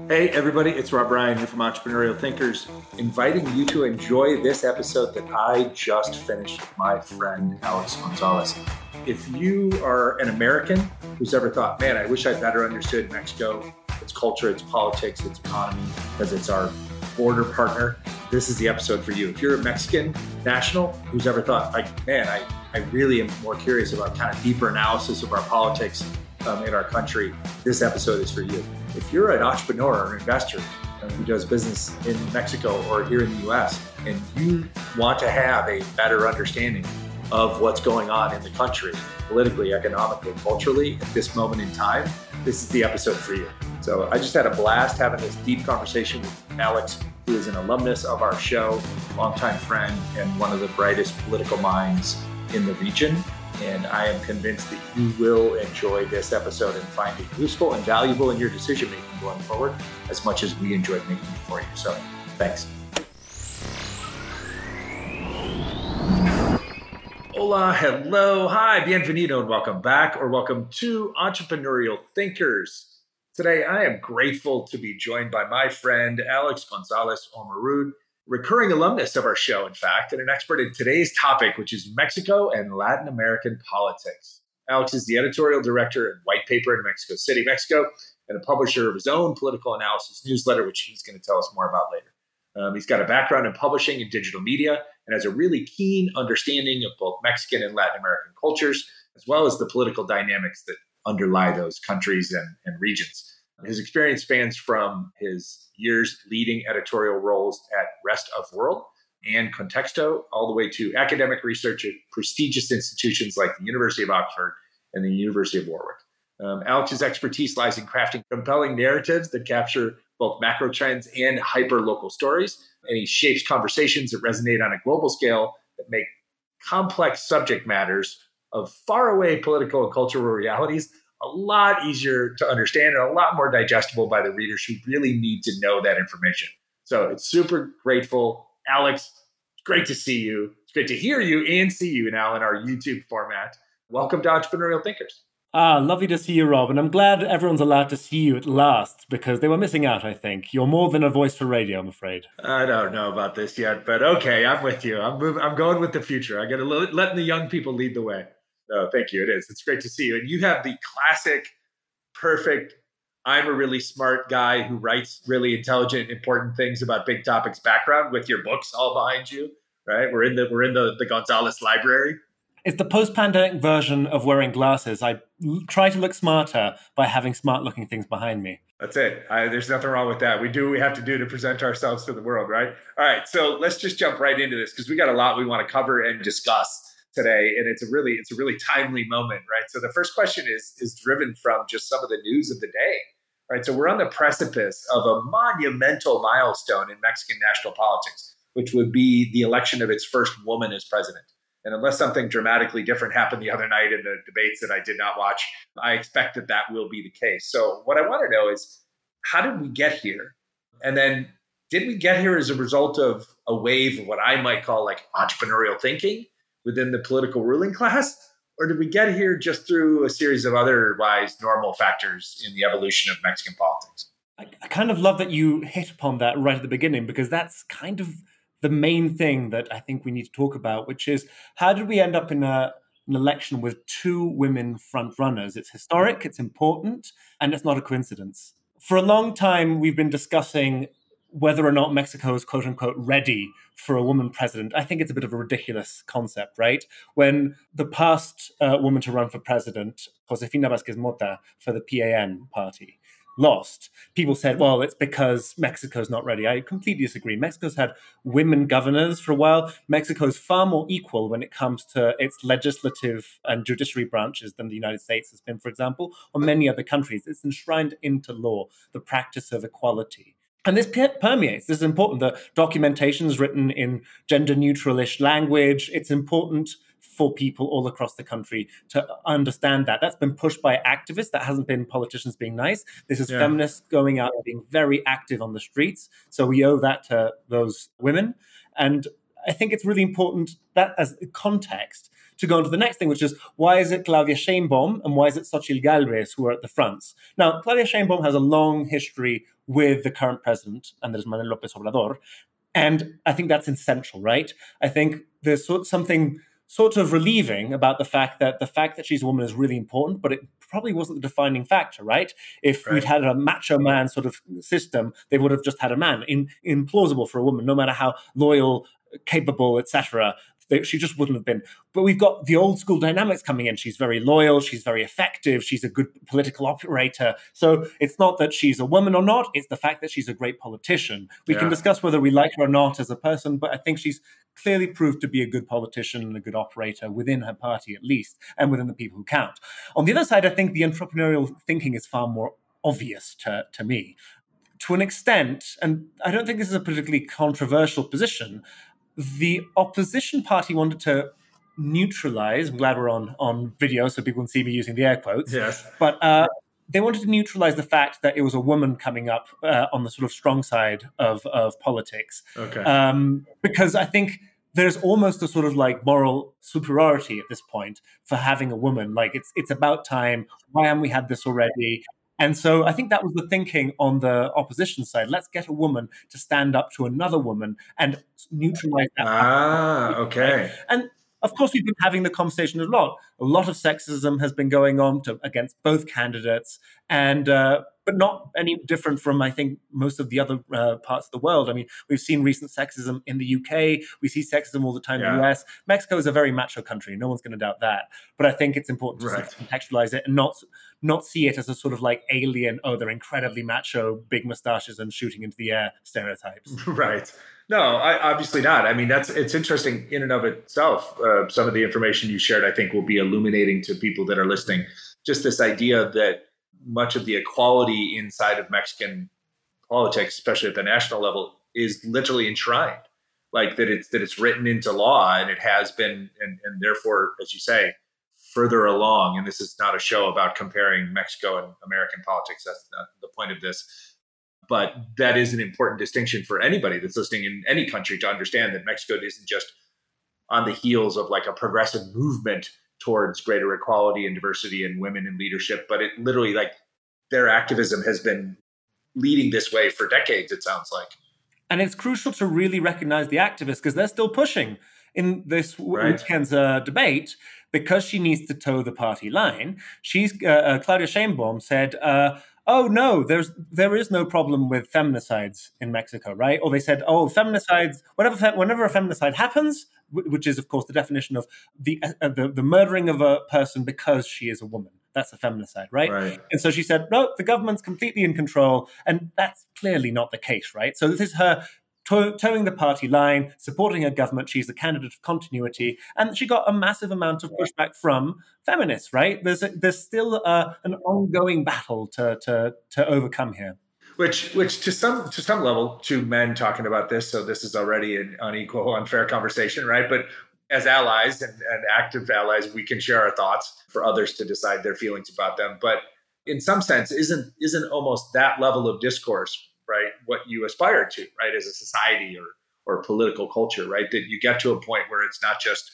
Hey everybody, it's Rob Ryan here from Entrepreneurial Thinkers, inviting you to enjoy this episode that I just finished with my friend Alex Gonzalez. If you are an American who's ever thought, man, I wish I better understood Mexico, its culture, its politics, its economy, because it's our border partner, this is the episode for you. If you're a Mexican national who's ever thought, like, man, I really am more curious about kind of deeper analysis of our politics in our country, this episode is for you. If you're an entrepreneur or investor who does business in Mexico or here in the US, and you want to have a better understanding of what's going on in the country, politically, economically, culturally, at this moment in time, this is the episode for you. So I just had a blast having this deep conversation with Alex, who is an alumnus of our show, longtime friend, and one of the brightest political minds in the region. And I am convinced that you will enjoy this episode and find it useful and valuable in your decision-making going forward, as much as we enjoyed making it for you. So thanks. Hola, hello, hi, bienvenido, and welcome back, or welcome to Entrepreneurial Thinkers. Today, I am grateful to be joined by my friend, Alex Gonzalez Ormerud, recurring alumnus of our show, in fact, and an expert in today's topic, which is Mexico and Latin American politics. Alex is the editorial director at White Paper in Mexico City, Mexico, and a publisher of his own political analysis newsletter, which he's going to tell us more about later. He's got a background in publishing and digital media and has a really keen understanding of both Mexican and Latin American cultures, as well as the political dynamics that underlie those countries and regions. His experience spans from his years leading editorial roles at Rest of World and Contexto, all the way to academic research at prestigious institutions like the University of Oxford and the University of Warwick. Alex's expertise lies in crafting compelling narratives that capture both macro trends and hyper-local stories, and he shapes conversations that resonate on a global scale that make complex subject matters of faraway political and cultural realities a lot easier to understand and a lot more digestible by the readers who really need to know that information. So it's super grateful. Alex, it's great to see you. It's great to hear you and see you now in our YouTube format. Welcome to Entrepreneurial Thinkers. Lovely to see you, Rob. And I'm glad everyone's allowed to see you at last, because they were missing out, I think. You're more than a voice for radio, I'm afraid. I don't know about this yet, but okay, I'm with you. I'm going with the future. I got to letting the young people lead the way. Oh, thank you. It is. It's great to see you. And you have the classic, perfect, I'm a really smart guy who writes really intelligent, important things about big topics background with your books all behind you, right? We're in the Gonzalez library. It's the post-pandemic version of wearing glasses. I try to look smarter by having smart-looking things behind me. That's it. There's nothing wrong with that. We do what we have to do to present ourselves to the world, right? All right. So let's just jump right into this because we got a lot we want to cover and discuss today, and it's a really timely moment, right? So the first question is driven from just some of the news of the day, right? So we're on the precipice of a monumental milestone in Mexican national politics, which would be the election of its first woman as president. And unless something dramatically different happened the other night in the debates that I did not watch, I expect that will be the case. So what I want to know is, how did we get here? And then did we get here as a result of a wave of what I might call like entrepreneurial thinking within the political ruling class? Or did we get here just through a series of otherwise normal factors in the evolution of Mexican politics? I kind of love that you hit upon that right at the beginning, because that's kind of the main thing that I think we need to talk about, which is, how did we end up in an election with two women front runners? It's historic, it's important, and it's not a coincidence. For a long time, we've been discussing whether or not Mexico is quote unquote ready for a woman president. I think it's a bit of a ridiculous concept, right? When the past woman to run for president, Josefina Vázquez Mota for the PAN party, lost, people said, well, it's because Mexico's not ready. I completely disagree. Mexico's had women governors for a while. Mexico's far more equal when it comes to its legislative and judiciary branches than the United States has been, for example, or many other countries. It's enshrined into law, the practice of equality. And this permeates. This is important. The documentation is written in gender-neutral-ish language. It's important for people all across the country to understand that. That's been pushed by activists. That hasn't been politicians being nice. This is feminists going out and being very active on the streets. So we owe that to those women. And I think it's really important that as context to go on to the next thing, which is why is it Claudia Sheinbaum and why is it Xochitl Galvez who are at the fronts? Now, Claudia Sheinbaum has a long history with the current president, Andrés Manuel López Obrador, and I think that's essential, right? I think there's something sort of relieving about the fact that she's a woman is really important, but it probably wasn't the defining factor, right? If we'd had a macho man sort of system, they would have just had a man. Implausible for a woman, no matter how loyal, capable, etc. She just wouldn't have been. But we've got the old school dynamics coming in. She's very loyal. She's very effective. She's a good political operator. So it's not that she's a woman or not. It's the fact that she's a great politician. We can discuss whether we like her or not as a person, but I think she's clearly proved to be a good politician and a good operator within her party, at least, and within the people who count. On the other side, I think the entrepreneurial thinking is far more obvious to me. To an extent, and I don't think this is a particularly controversial position, the opposition party wanted to neutralize, I'm glad we're on video so people can see me using the air quotes, but they wanted to neutralize the fact that it was a woman coming up on the sort of strong side of politics. Because I think there's almost a sort of like moral superiority at this point for having a woman. Like it's about time. Why haven't we had this already? And so I think that was the thinking on the opposition side. Let's get a woman to stand up to another woman and neutralize that. Okay. And of course, we've been having the conversation a lot. A lot of sexism has been going on against both candidates, and but not any different from, I think, most of the other parts of the world. I mean, we've seen recent sexism in the UK. We see sexism all the time in the US. Mexico is a very macho country. No one's going to doubt that. But I think it's important to sort of contextualize it and not see it as a sort of like alien, oh, they're incredibly macho, big mustaches and shooting into the air stereotypes. Right. No, obviously not. I mean, it's interesting in and of itself. Some of the information you shared, I think, will be illuminating to people that are listening. Just this idea that much of the equality inside of Mexican politics, especially at the national level, is literally enshrined. Like that it's written into law, and it has been, and therefore, as you say, further along. And this is not a show about comparing Mexico and American politics. That's not the point of this. But that is an important distinction for anybody that's listening in any country to understand that Mexico isn't just on the heels of like a progressive movement towards greater equality and diversity and women in leadership, but it literally, like, their activism has been leading this way for decades, it sounds like. And it's crucial to really recognize the activists because they're still pushing in this weekend's debate because she needs to toe the party line. She's Claudia Sheinbaum said, oh, no, there is no problem with feminicides in Mexico, right? Or they said, oh, feminicides, whenever a feminicide happens, which is, of course, the definition of the murdering of a person because she is a woman. That's a feminicide, right? And so she said, no, the government's completely in control. And that's clearly not the case, right? So this is her towing the party line, supporting her government. She's the candidate of continuity. And she got a massive amount of pushback from feminists, right? There's still an ongoing battle to overcome here. Which to some level, two men talking about this, so this is already an unequal, unfair conversation, right? But as allies and active allies, we can share our thoughts for others to decide their feelings about them. But in some sense, isn't almost that level of discourse, right, what you aspire to, right, as a society or political culture, right? That you get to a point where it's not just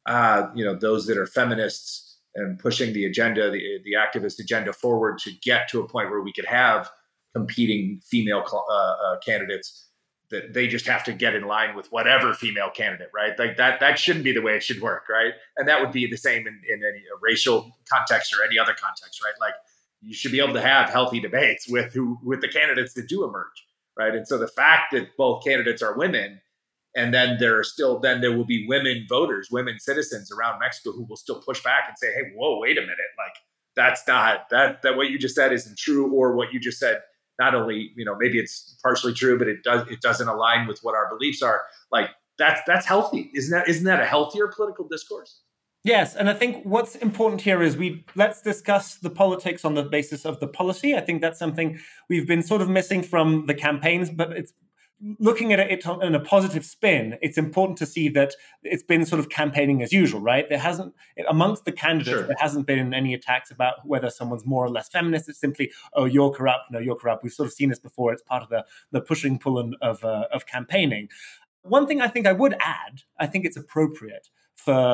those that are feminists and pushing the agenda, the activist agenda forward to get to a point where we could have competing female candidates, that they just have to get in line with whatever female candidate, right? Like that shouldn't be the way it should work, right? And that would be the same in any racial context or any other context, right? Like you should be able to have healthy debates with the candidates that do emerge, right? And so the fact that both candidates are women, and then there will be women voters, women citizens around Mexico who will still push back and say, hey, whoa, wait a minute, like that's not that what you just said isn't true, or what you just said. Not only, maybe it's partially true, but it doesn't align with what our beliefs are. Like that's healthy. Isn't that a healthier political discourse? Yes, and I think what's important here is let's discuss the politics on the basis of the policy. I think that's something we've been sort of missing from the campaigns, but it's looking at it in a positive spin. It's important to see that it's been sort of campaigning as usual, right? There hasn't, amongst the candidates, there hasn't been any attacks about whether someone's more or less feminist. It's simply, oh, you're corrupt. No, you're corrupt. We've sort of seen this before. It's part of the pushing pulling of campaigning. One thing I think I would add, I think it's appropriate for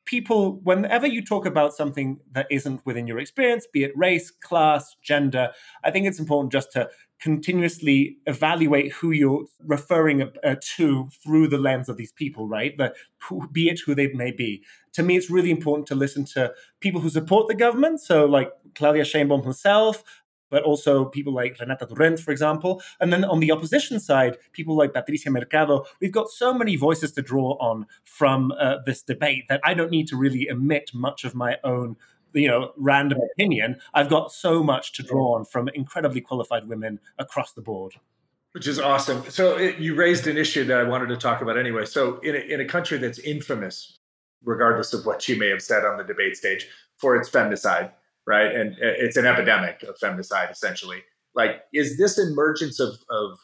people, whenever you talk about something that isn't within your experience, be it race, class, gender, I think it's important just to continuously evaluate who you're referring to through the lens of these people, right? Be it who they may be. To me, it's really important to listen to people who support the government. So like Claudia Sheinbaum herself, but also people like Renata Durrent, for example. And then on the opposition side, people like Patricia Mercado. We've got so many voices to draw on from this debate that I don't need to really emit much of my own random opinion. I've got so much to draw on from incredibly qualified women across the board. Which is awesome. So you raised an issue that I wanted to talk about anyway. So in a country that's infamous, regardless of what you may have said on the debate stage, for its femicide, right? And it's an epidemic of femicide, essentially. Like, is this emergence of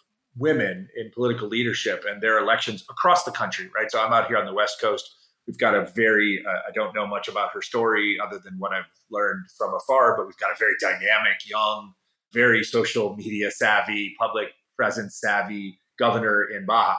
women in political leadership and their elections across the country, right? So I'm out here on the West Coast. We've got a very, I don't know much about her story other than what I've learned from afar, but we've got a very dynamic, young, very social media savvy, public presence savvy governor in Baja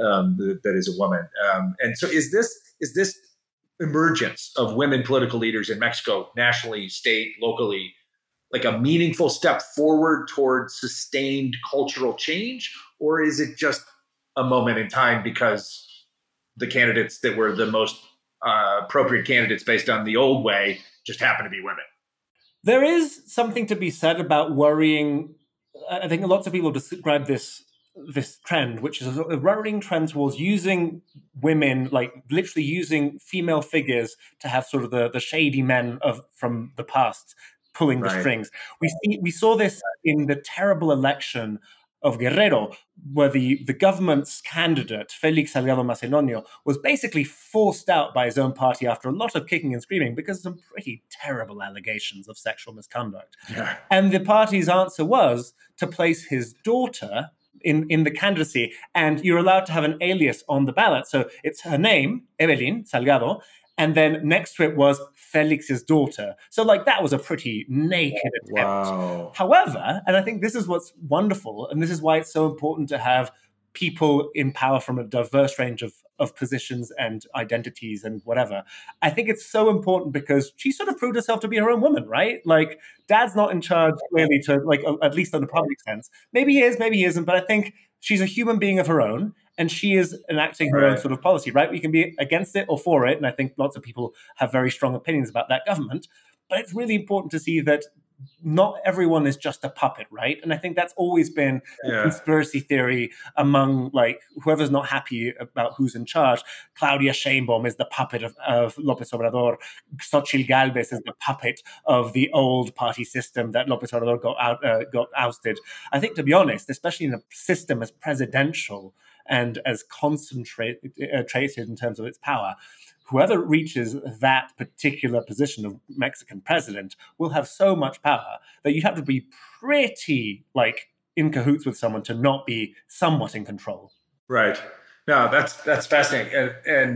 that is a woman. And so is this emergence of women political leaders in Mexico, nationally, state, locally, like a meaningful step forward towards sustained cultural change? Or is it just a moment in time because the candidates that were the most appropriate candidates based on the old way just happen to be women? There is something to be said about worrying. I think lots of people describe this trend, which is a worrying trend towards using women, like literally using female figures to have sort of the shady men from the past pulling the strings. We saw this in the terrible election of Guerrero, where the government's candidate, Felix Salgado Macedonio, was basically forced out by his own party after a lot of kicking and screaming because of some pretty terrible allegations of sexual misconduct. Yeah. And the party's answer was to place his daughter in the candidacy, and you're allowed to have an alias on the ballot. So it's her name, Evelyn Salgado, and then next to it was Felix's daughter. So like that was a pretty naked attempt. Wow. However, and I think this is what's wonderful, and this is why it's so important to have people in power from a diverse range of positions and identities and whatever. I think it's so important because she sort of proved herself to be her own woman, right? Like, dad's not in charge clearly to, like, at least in the public sense. Maybe he is, maybe he isn't, but I think she's a human being of her own, and she is enacting her own sort of policy, right? We can be against it or for it, and I think lots of people have very strong opinions about that government, but it's really important to see that not everyone is just a puppet, right? And I think that's always been a conspiracy theory among, like, whoever's not happy about who's in charge. Claudia Sheinbaum is the puppet of López Obrador. Xochitl Gálvez is the puppet of the old party system that López Obrador got ousted. I think, to be honest, especially in a system as presidential and as concentrated in terms of its power, whoever reaches that particular position of Mexican president will have so much power that you have to be pretty, like, in cahoots with someone to not be somewhat in control. Right. No, that's fascinating.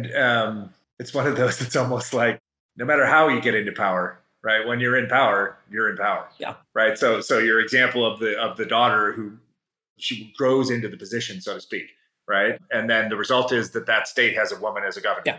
And it's one of those, it's almost like no matter how you get into power, right? When you're in power, you're in power. Yeah. Right. So your example of the daughter who she grows into the position, so to speak, right? And then the result is that state has a woman as a governor. Yeah.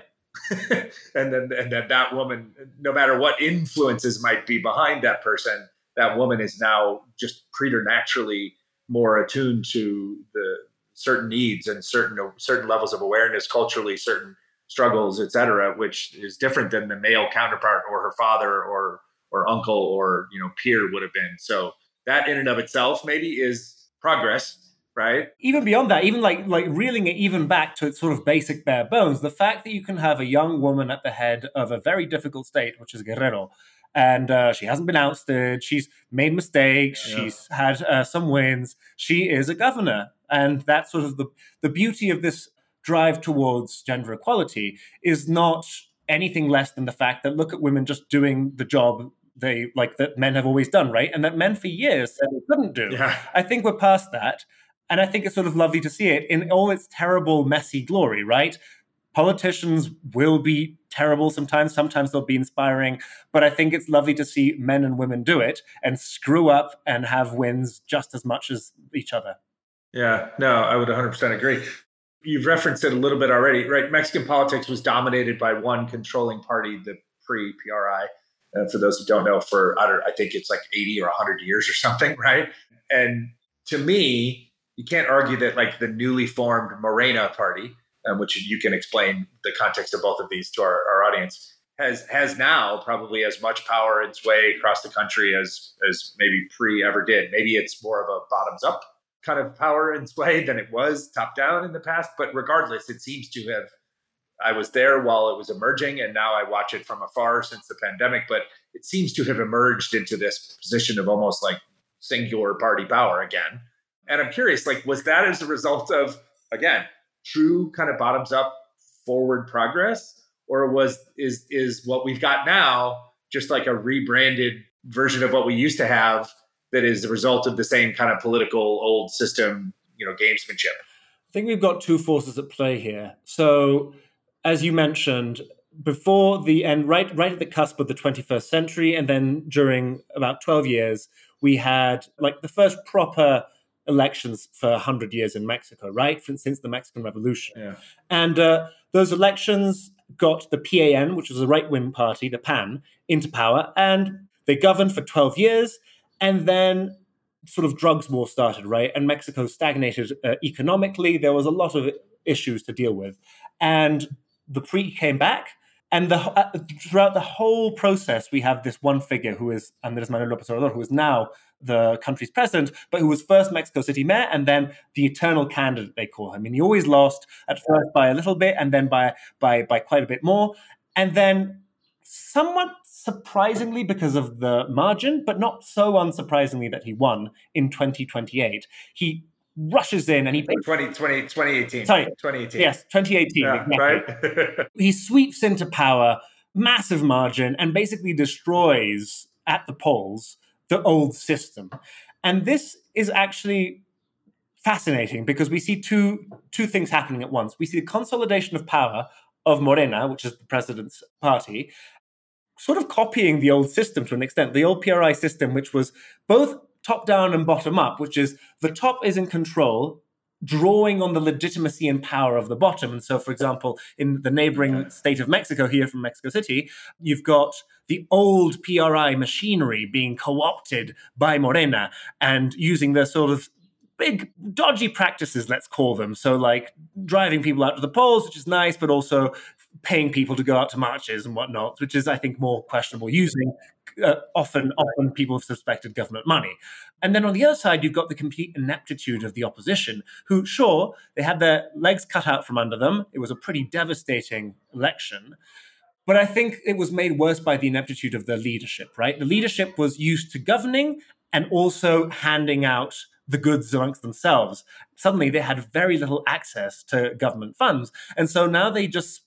and then that woman, no matter what influences might be behind that person, that woman is now just preternaturally more attuned to the certain needs and certain levels of awareness culturally, certain struggles, et cetera, which is different than the male counterpart or her father or uncle or peer would have been. So that in and of itself maybe is progress. Right. Even beyond that, even like reeling it even back to its sort of basic bare bones, the fact that you can have a young woman at the head of a very difficult state, which is Guerrero, and she hasn't been ousted, she's made mistakes, she's had some wins, she is a governor. And that's sort of the beauty of this drive towards gender equality is not anything less than the fact that look at women just doing the job that men have always done, right? And that men for years said they couldn't do. Yeah. I think we're past that. And I think it's sort of lovely to see it in all its terrible, messy glory, right? Politicians will be terrible sometimes. Sometimes they'll be inspiring. But I think it's lovely to see men and women do it and screw up and have wins just as much as each other. Yeah, no, I would 100% agree. You've referenced it a little bit already, right? Mexican politics was dominated by one controlling party, the PRI. For those who don't know, I think it's like 80 or 100 years or something, right? And to me, you can't argue that like the newly formed Morena party, which you can explain the context of both of these to our audience, has now probably as much power and sway across the country as maybe PRI ever did. Maybe it's more of a bottoms up kind of power and sway than it was top down in the past. But regardless, it seems to have, I was there while it was emerging, and now I watch it from afar since the pandemic, but it seems to have emerged into this position of almost like singular party power again. And I'm curious, like, was that as a result of, again, true kind of bottoms up forward progress? Or is what we've got now just like a rebranded version of what we used to have that is the result of the same kind of political old system, gamesmanship? I think we've got two forces at play here. So, as you mentioned, before the end, right at the cusp of the 21st century, and then during about 12 years, we had like the first proper elections for 100 years in Mexico, right? Since the Mexican Revolution. Yeah. And those elections got the PAN, which was a right-wing party, the PAN, into power, and they governed for 12 years, and then sort of drugs war started, right? And Mexico stagnated economically. There was a lot of issues to deal with. And the PRI came back, and throughout the whole process, we have this one figure who is Andrés Manuel López Obrador, who is now the country's president, but who was first Mexico City mayor and then the eternal candidate, they call him. And he always lost at first by a little bit and then by quite a bit more. And then somewhat surprisingly because of the margin, but not so unsurprisingly that he won in 2028, he rushes in and he... 2018. Sorry. 2018. Yes, 2018. Yeah, exactly. Right? He sweeps into power, massive margin, and basically destroys at the polls the old system. And this is actually fascinating because we see two things happening at once. We see the consolidation of power of Morena, which is the president's party, sort of copying the old system to an extent, the old PRI system, which was both top down and bottom up, which is the top is in control, drawing on the legitimacy and power of the bottom. And so, for example, in the neighboring state of Mexico, here from Mexico City, you've got the old PRI machinery being co-opted by Morena and using the sort of big dodgy practices, let's call them. So like driving people out to the polls, which is nice, but also paying people to go out to marches and whatnot, which is, I think, more questionable, using often people have suspected government money. And then on the other side, you've got the complete ineptitude of the opposition, who, sure, they had their legs cut out from under them. It was a pretty devastating election. But I think it was made worse by the ineptitude of the leadership, right? The leadership was used to governing and also handing out the goods amongst themselves. Suddenly they had very little access to government funds. And so now they just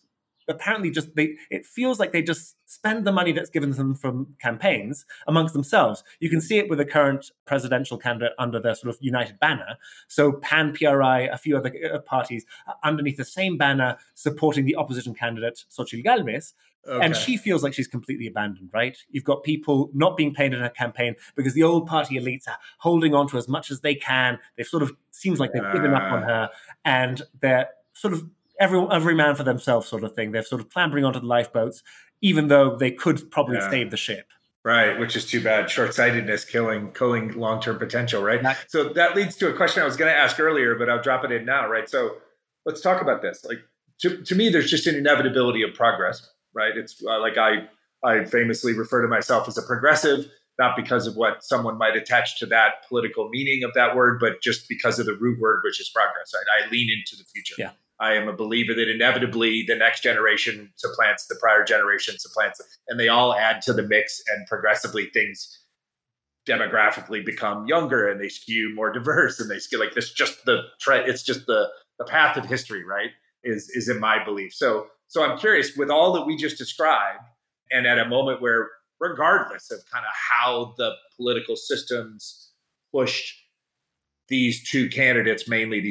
it feels like they just spend the money that's given them from campaigns amongst themselves. You can see it with the current presidential candidate under their sort of united banner. So PAN, PRI, a few other parties underneath the same banner supporting the opposition candidate, Xochitl Gálvez. Okay. And she feels like she's completely abandoned, right? You've got people not being paid in her campaign because the old party elites are holding on to as much as they can. They've sort of, seems like they've given up on her, and they're sort of every man for themselves sort of thing. They're sort of clambering onto the lifeboats, even though they could probably save the ship. Right, which is too bad. Short-sightedness killing long-term potential, right? So that leads to a question I was going to ask earlier, but I'll drop it in now, right? So let's talk about this. Like, to me, there's just an inevitability of progress, right? It's like I famously refer to myself as a progressive, not because of what someone might attach to that political meaning of that word, but just because of the root word, which is progress, right? I lean into the future. Yeah. I am a believer that inevitably the next generation supplants the prior generation, and they all add to the mix, and progressively things demographically become younger and they skew more diverse, and they skew like this. Just the trend. It's just the path of history, right? Is in my belief. So I'm curious, with all that we just described, and at a moment where, regardless of kind of how the political systems pushed these two candidates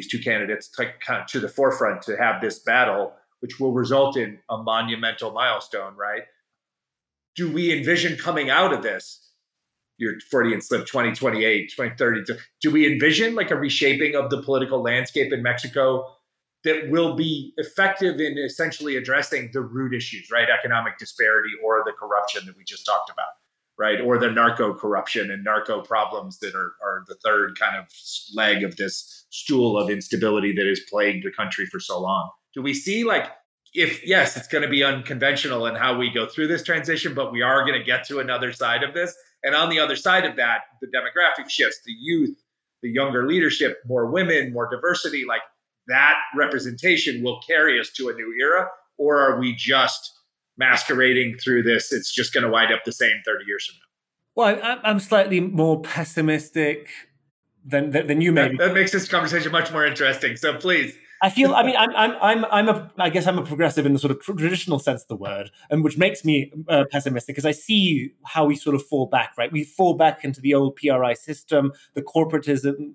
to the forefront to have this battle, which will result in a monumental milestone, right? Do we envision coming out of this, your Freudian slip, 2028, 2030, do we envision like a reshaping of the political landscape in Mexico that will be effective in essentially addressing the root issues, right? Economic disparity or the corruption that we just talked about, right? Or the narco corruption and narco problems that are the third kind of leg of this stool of instability that has plagued the country for so long. Do we see like, if yes, it's going to be unconventional in how we go through this transition, but we are going to get to another side of this. And on the other side of that, the demographic shifts, the youth, the younger leadership, more women, more diversity, like that representation will carry us to a new era? Or are we just masquerading through this? It's just going to wind up the same 30 years from now. Well, I'm slightly more pessimistic than you maybe. That makes this conversation much more interesting. So please. I feel. I mean, I guess I'm a progressive in the sort of traditional sense of the word, and which makes me pessimistic because I see how we sort of fall back. Right, we fall back into the old PRI system, the corporativism,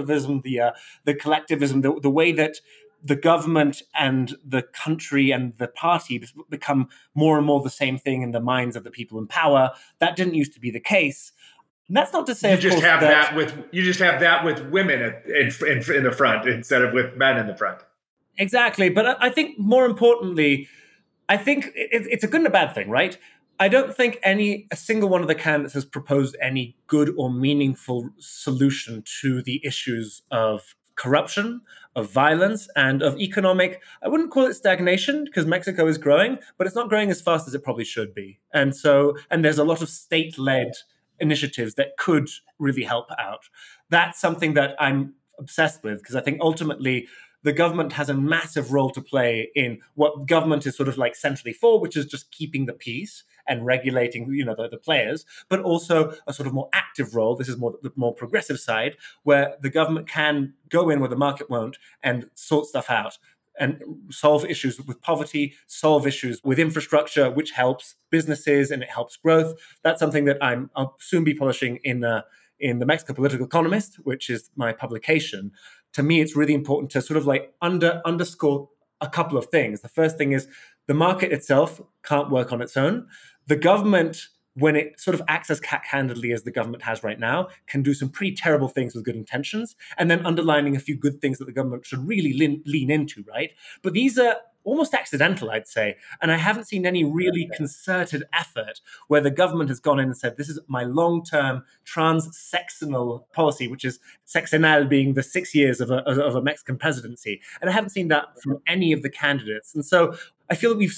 the collectivism, the way that the government and the country and the party become more and more the same thing in the minds of the people in power. That didn't used to be the case. And that's not to say you just have that with women in the front instead of with men in the front. Exactly, but I think more importantly, I think it's a good and a bad thing, right? I don't think a single one of the candidates has proposed any good or meaningful solution to the issues of corruption, of violence, and of economic. I wouldn't call it stagnation because Mexico is growing, but it's not growing as fast as it probably should be, and there's a lot of state-led initiatives that could really help out. That's something that I'm obsessed with because I think ultimately the government has a massive role to play in what government is sort of like centrally for, which is just keeping the peace and regulating, the players, but also a sort of more active role. This is the more progressive side where the government can go in where the market won't and sort stuff out and solve issues with poverty, solve issues with infrastructure, which helps businesses and it helps growth. That's something that I'll soon be publishing in the Mexico Political Economist, which is my publication. To me, it's really important to sort of like underscore a couple of things. The first thing is the market itself can't work on its own. The government, when it sort of acts as cat-handedly as the government has right now, can do some pretty terrible things with good intentions, and then underlining a few good things that the government should really lean into, right? But these are almost accidental, I'd say. And I haven't seen any really concerted effort where the government has gone in and said, this is my long-term trans-sexenal policy, which is sexenal being the 6 years of a Mexican presidency. And I haven't seen that from any of the candidates. And so I feel that we've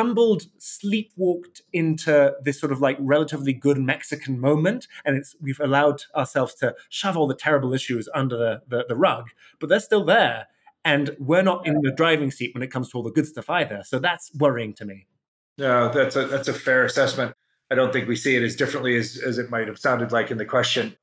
sleepwalked into this sort of like relatively good Mexican moment, and we've allowed ourselves to shove all the terrible issues under the rug, but they're still there. And we're not in the driving seat when it comes to all the good stuff either. So that's worrying to me. No, that's a fair assessment. I don't think we see it as differently as it might have sounded like in the question.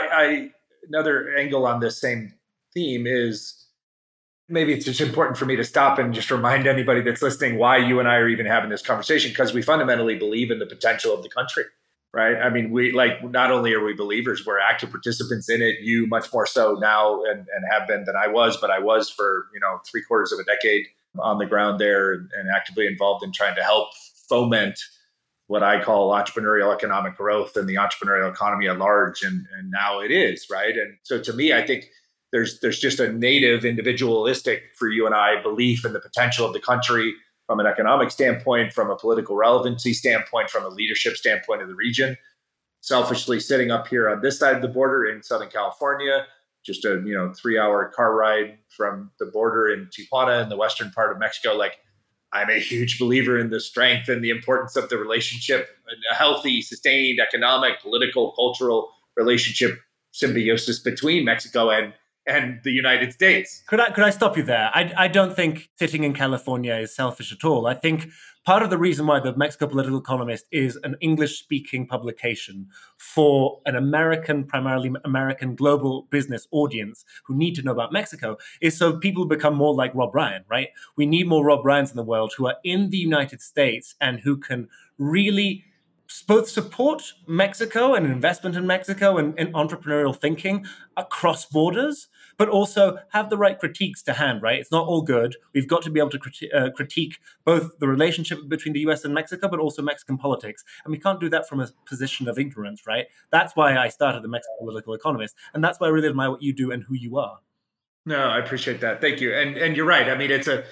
Another angle on this same theme is maybe it's just important for me to stop and just remind anybody that's listening why you and I are even having this conversation, because we fundamentally believe in the potential of the country, right? I mean, we not only are we believers, we're active participants in it. You much more so now and have been than I was, but I was for, 3/4 of a decade on the ground there and actively involved in trying to help foment what I call entrepreneurial economic growth and the entrepreneurial economy at large. And now it is, right? And so to me, I think there's just a native individualistic for you and I belief in the potential of the country from an economic standpoint, from a political relevancy standpoint, from a leadership standpoint of the region. Selfishly sitting up here on this side of the border in Southern California, just a 3-hour car ride from the border in Tijuana in the western part of Mexico, like I'm a huge believer in the strength and the importance of the relationship, a healthy, sustained economic, political, cultural relationship symbiosis between Mexico and the United States. Could I stop you there? I don't think sitting in California is selfish at all. I think part of the reason why the Mexico Political Economist is an English-speaking publication for an primarily American global business audience who need to know about Mexico is so people become more like Rob Ryan, right? We need more Rob Ryans in the world who are in the United States and who can really both support Mexico and investment in Mexico and entrepreneurial thinking across borders, but also have the right critiques to hand, right? It's not all good. We've got to be able to critique both the relationship between the US and Mexico, but also Mexican politics. And we can't do that from a position of ignorance, right? That's why I started the Mexican Political Economist. And that's why I really admire what you do and who you are. No, I appreciate that. Thank you. And you're right. I mean,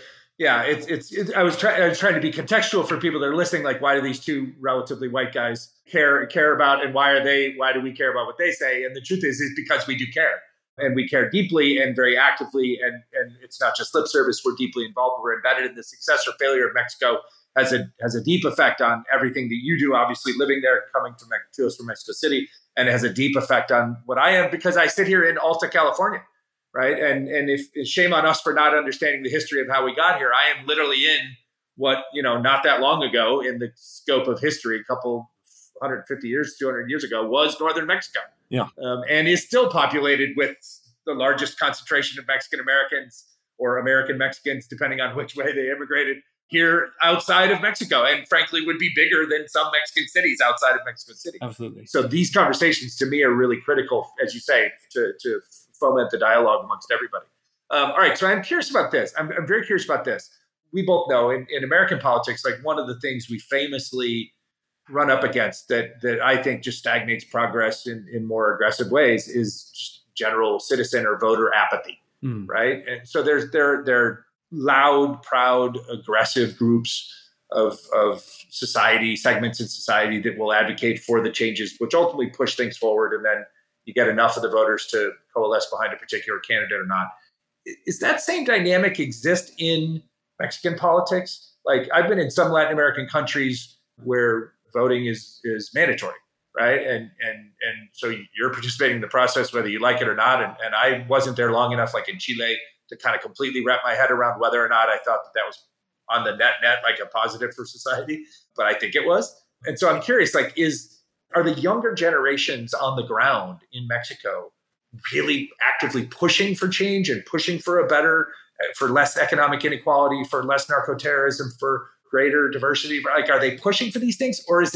I was trying to be contextual for people that are listening. Like, why do these two relatively white guys care about, and why do we care about what they say? And the truth is because we do care, and we care deeply and very actively. And it's not just lip service. We're deeply involved. We're embedded in the success or failure of Mexico has a deep effect on everything that you do. Obviously, living there, coming to us from Mexico City, and it has a deep effect on what I am because I sit here in Alta, California. Right. And if shame on us for not understanding the history of how we got here. I am literally in what, not that long ago in the scope of history, a couple 150 years, 200 years ago, was northern Mexico. Yeah. And is still populated with the largest concentration of Mexican Americans or American Mexicans, depending on which way they immigrated here outside of Mexico, and frankly would be bigger than some Mexican cities outside of Mexico City. Absolutely. So these conversations to me are really critical, as you say, to foment the dialogue amongst everybody. All right, so I'm curious about this. I'm very curious about this. We both know in American politics, like one of the things we famously run up against that I think just stagnates progress in more aggressive ways is just general citizen or voter apathy, right? And so there loud, proud, aggressive groups of society, segments in society that will advocate for the changes, which ultimately push things forward, and then you get enough of the voters to coalesce behind a particular candidate or not. Is that same dynamic exist in Mexican politics? Like, I've been in some Latin American countries where voting is mandatory, right? And so you're participating in the process whether you like it or not. And I wasn't there long enough, like in Chile, to kind of completely wrap my head around whether or not I thought that was on the net like a positive for society, but I think it was. And so I'm curious, like, are the younger generations on the ground in Mexico really actively pushing for change and pushing for for less economic inequality, for less narco-terrorism, for greater diversity? Like, are they pushing for these things, or is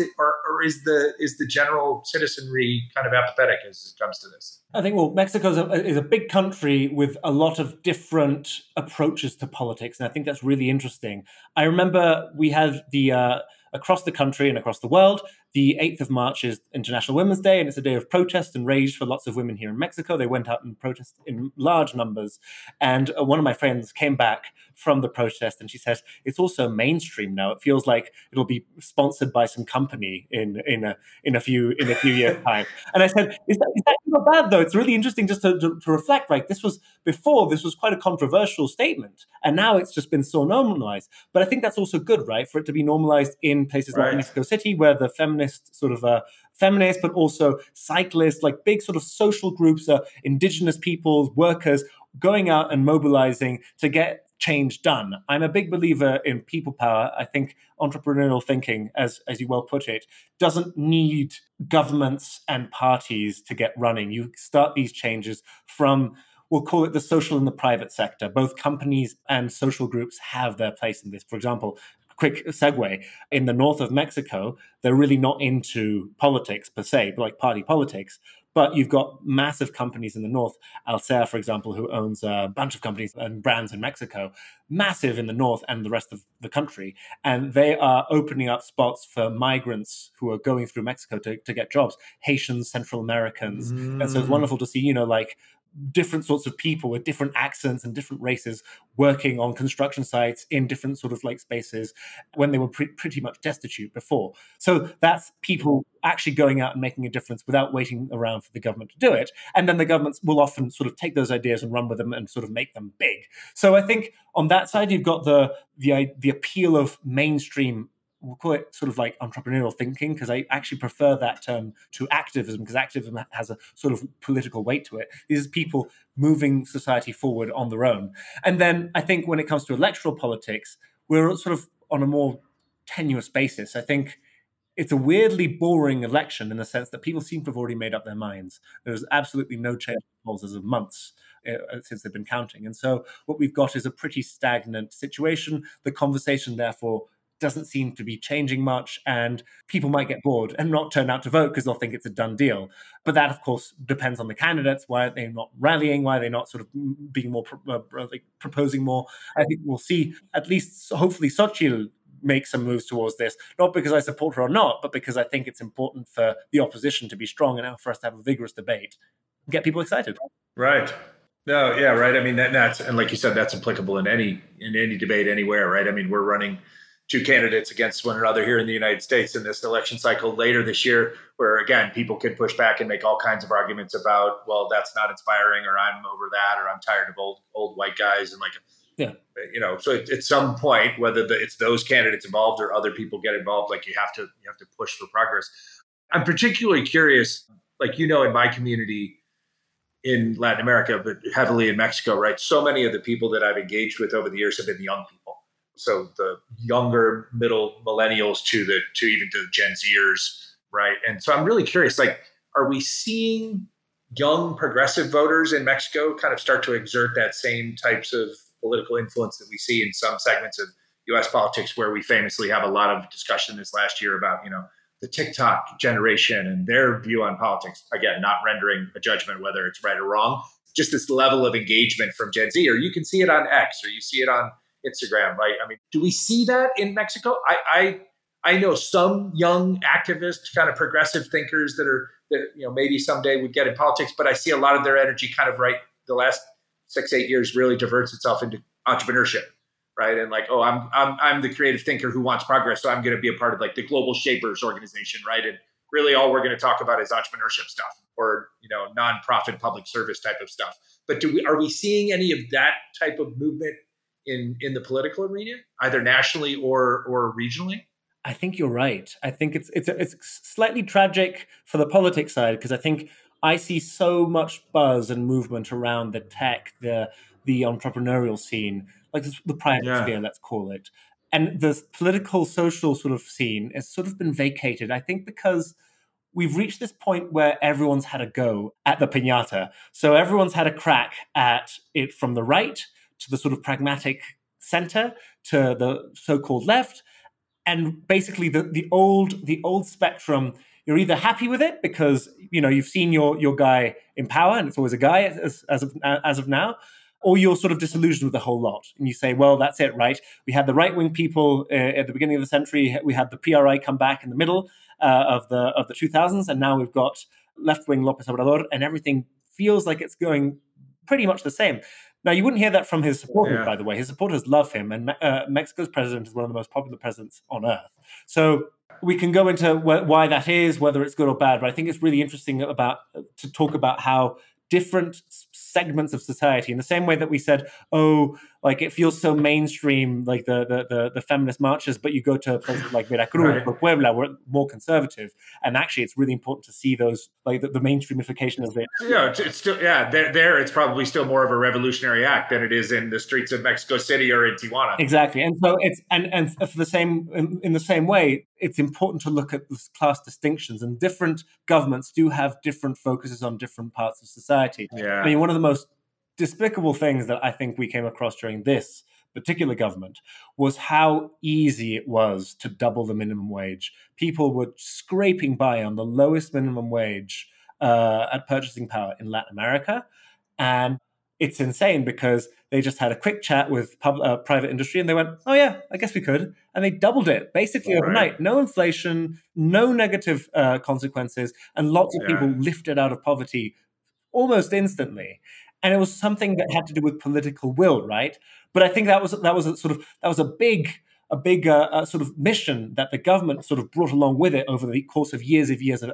the general citizenry kind of apathetic as it comes to this? I think, well, Mexico is a big country with a lot of different approaches to politics, and I think that's really interesting. I remember we had across the country and across the world, the 8th of March is International Women's Day, and it's a day of protest and rage for lots of women here in Mexico. They went out and protested in large numbers. And one of my friends came back from the protest, and she says, it's also mainstream now. It feels like it'll be sponsored by some company in a few years' time. And I said, is that not bad, though? It's really interesting just to reflect, right? This was quite a controversial statement, and now it's just been so normalized. But I think that's also good, right? For it to be normalized in places like Mexico City, where the feminist, but also cyclists, like big sort of social groups, indigenous peoples, workers, going out and mobilizing to get change done. I'm a big believer in people power. I think entrepreneurial thinking, as you well put it, doesn't need governments and parties to get running. You start these changes from, we'll call it the social and the private sector. Both companies and social groups have their place in this. For example, quick segue, in the north of Mexico, they're really not into politics per se, like party politics. But you've got massive companies in the north, Alsea, for example, who owns a bunch of companies and brands in Mexico, massive in the north and the rest of the country. And they are opening up spots for migrants who are going through Mexico to get jobs, Haitians, Central Americans. And so it's wonderful to see, like different sorts of people with different accents and different races working on construction sites in different sort of like spaces when they were pretty much destitute before. So that's people actually going out and making a difference without waiting around for the government to do it. And then the governments will often sort of take those ideas and run with them and sort of make them big. So I think on that side, you've got the appeal of mainstream, we'll call it sort of like entrepreneurial thinking, because I actually prefer that term to activism, because activism has a sort of political weight to it. These are people moving society forward on their own. And then I think when it comes to electoral politics, we're sort of on a more tenuous basis. I think it's a weirdly boring election in the sense that people seem to have already made up their minds. There's absolutely no change in polls as of months since they've been counting. And so what we've got is a pretty stagnant situation. The conversation, therefore, doesn't seem to be changing much, and people might get bored and not turn out to vote because they'll think it's a done deal. But that, of course, depends on the candidates. Why are they not rallying? Why are they not sort of being more proposing more? I think we'll see, at least hopefully Xochitl make some moves towards this, not because I support her or not, but because I think it's important for the opposition to be strong and for us to have a vigorous debate and get people excited. Right. No, yeah, right. I mean, that's and like you said, that's applicable in any debate anywhere, right? I mean, we're running two candidates against one another here in the United States in this election cycle later this year, where again, people could push back and make all kinds of arguments about, well, that's not inspiring, or I'm over that, or I'm tired of old white guys, and like, Yeah. so at some point, whether it's those candidates involved or other people get involved, like you have to push for progress. I'm particularly curious, like in my community in Latin America, but heavily in Mexico, right? So many of the people that I've engaged with over the years have been young people. So the younger middle millennials to even to the Gen Zers, right? And so I'm really curious, like, are we seeing young progressive voters in Mexico kind of start to exert that same types of political influence that we see in some segments of US politics, where we famously have a lot of discussion this last year about, the TikTok generation and their view on politics. Again, not rendering a judgment whether it's right or wrong, just this level of engagement from Gen Z, or you can see it on X, or you see it on Instagram, right? I mean, do we see that in Mexico? I know some young activist, kind of progressive thinkers that maybe someday would get in politics, but I see a lot of their energy kind of right the last 6-8 years really diverts itself into entrepreneurship, right? And like, oh, I'm the creative thinker who wants progress, so I'm going to be a part of like the Global Shapers organization, right? And really, all we're going to talk about is entrepreneurship stuff, or nonprofit public service type of stuff. But are we seeing any of that type of movement in the political arena, either nationally or regionally? I think you're right. I think it's slightly tragic for the politics side, because I think I see so much buzz and movement around the tech, the entrepreneurial scene, like the private Yeah. sphere, let's call it, and the political social sort of scene has sort of been vacated. I think because we've reached this point where everyone's had a go at the piñata. So everyone's had a crack at it, from the right to the sort of pragmatic center to the so-called left. And basically the old spectrum, you're either happy with it because you've seen your guy in power, and it's always a guy as of now, or you're sort of disillusioned with the whole lot, and you say, well, that's it, right? We had the right wing people at the beginning of the century, we had the PRI come back in the middle of the 2000s, and now we've got left wing Lopez Obrador, and everything feels like it's going pretty much the same. Now, you wouldn't hear that from his supporters, by Yeah. the way. His supporters love him, and Mexico's president is one of the most popular presidents on earth. So we can go into why that is, whether it's good or bad, but I think it's really interesting to talk about how different segments of society, in the same way that we said, oh, like it feels so mainstream, like the feminist marches, but you go to places like Veracruz Right. or Puebla, where it's more conservative, and actually it's really important to see those, like the mainstreamification of it. So, it's still, it's probably still more of a revolutionary act than it is in the streets of Mexico City or in Tijuana. Exactly, and so and for the same in the same way, it's important to look at the class distinctions, and different governments do have different focuses on different parts of society. I Yeah. mean, one of the most despicable things that I think we came across during this particular government was how easy it was to double the minimum wage. People were scraping by on the lowest minimum wage at purchasing power in Latin America, and it's insane because they just had a quick chat with private industry, and they went, "Oh yeah, I guess we could," and they doubled it basically Right. overnight. No inflation, no negative consequences, and lots of Yeah. people lifted out of poverty almost instantly. And it was something that had to do with political will, right? But I think that was a sort of that was a big sort of mission that the government sort of brought along with it over the course of years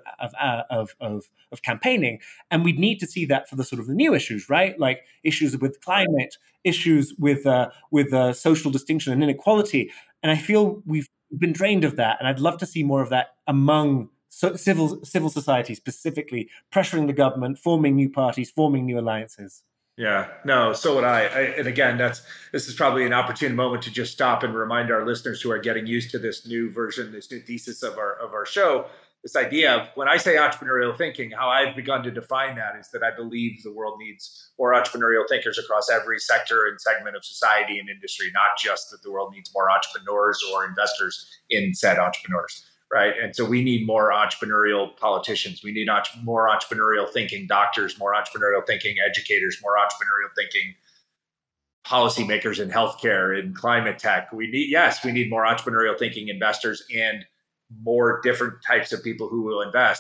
of campaigning. And we need to see that for the sort of the new issues, right? Like issues with climate, issues with social distinction and inequality. And I feel we've been drained of that, and I'd love to see more of that among civil society, specifically pressuring the government, forming new parties, forming new alliances. Yeah, no, so would I. And again, this is probably an opportune moment to just stop and remind our listeners who are getting used to this new version, this new thesis of our show. This idea of, when I say entrepreneurial thinking, how I've begun to define that is that I believe the world needs more entrepreneurial thinkers across every sector and segment of society and industry, not just that the world needs more entrepreneurs or investors in said entrepreneurs, right? And so we need more entrepreneurial politicians. We need more entrepreneurial thinking doctors, more entrepreneurial thinking educators, more entrepreneurial thinking policymakers in healthcare and climate tech. We need more entrepreneurial thinking investors and more different types of people who will invest.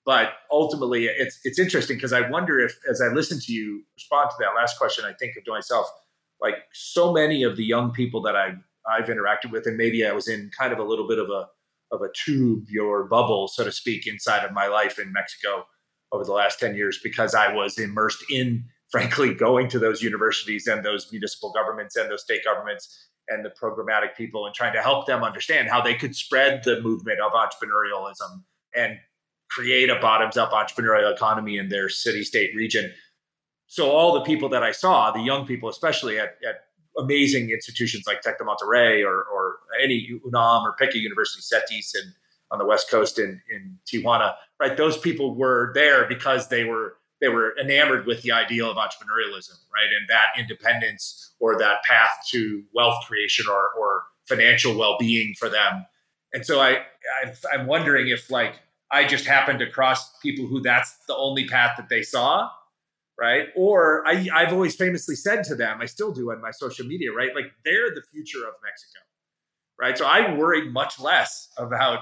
But ultimately, it's interesting because I wonder if, as I listen to you respond to that last question, I think of to myself, like so many of the young people that I've interacted with, and maybe I was in kind of a little bit of a tube or bubble, so to speak, inside of my life in Mexico over the last 10 years, because I was immersed in, frankly, going to those universities and those municipal governments and those state governments and the programmatic people and trying to help them understand how they could spread the movement of entrepreneurialism and create a bottoms-up entrepreneurial economy in their city, state, region. So all the people that I saw, the young people, especially at amazing institutions like Tec de Monterrey or any UNAM or pick a university, CETIS on the West Coast in Tijuana, right? Those people were there because they were enamored with the ideal of entrepreneurialism, right? And that independence or that path to wealth creation or financial well-being for them. And so I'm wondering if like I just happened to cross people who that's the only path that they saw, right? Or I've always famously said to them, I still do on my social media, right? Like they're the future of Mexico, right? So I worried much less about